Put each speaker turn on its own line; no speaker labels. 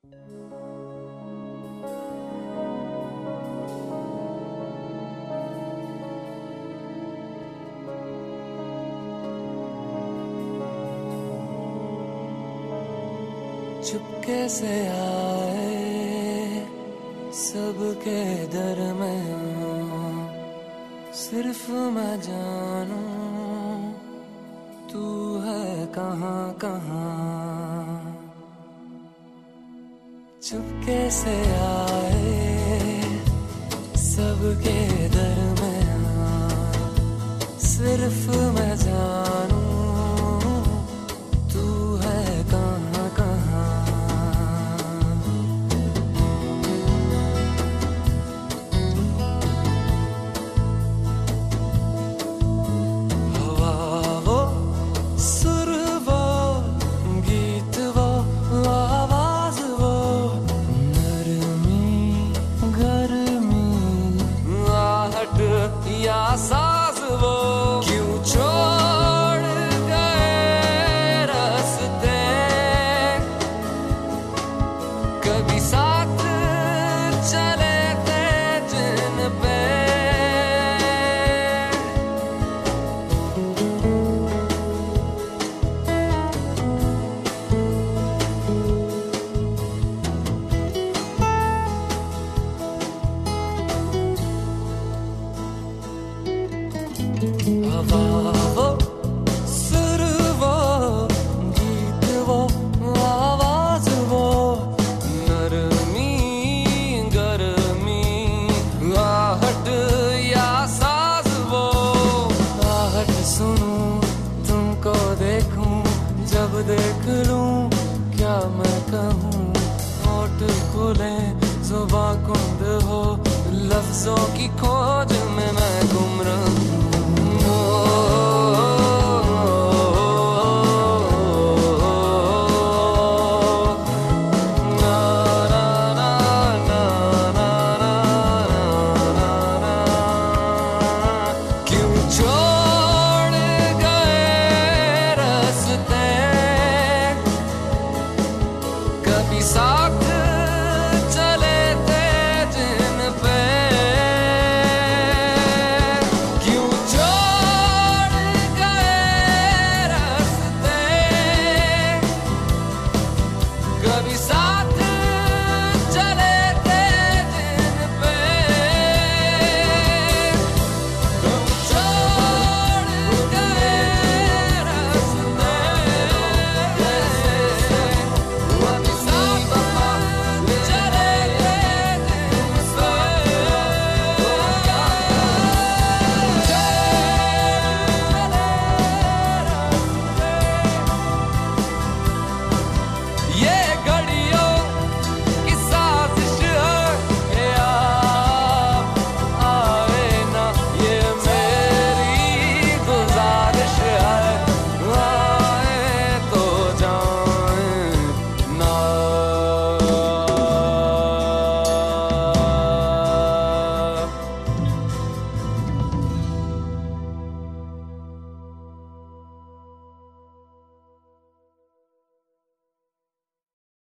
चुपके से आए सबके दरमियां, सिर्फ मैं जानूं तू है कहाँ कहाँ। चुपके से आए सबके दरमियां, सिर्फ मैं जानूं तू है कहाँ कहाँ। हवा वो सुर वो गीत वो आवाज वो, नरमी गर्मी आहट या साज वो, क्यों छोड़ गए रास्ते कभी साथ चले थे जिन पे। हवा वो सुर वो गीत वो आवाज वो, नरमी गर्मी आहट या साज वो, आहट सुनूं तुमको देखूं जब देख लूं क्या मैं कहूं। होठ खुले जुबां कुंद हो लफ्जों की खोज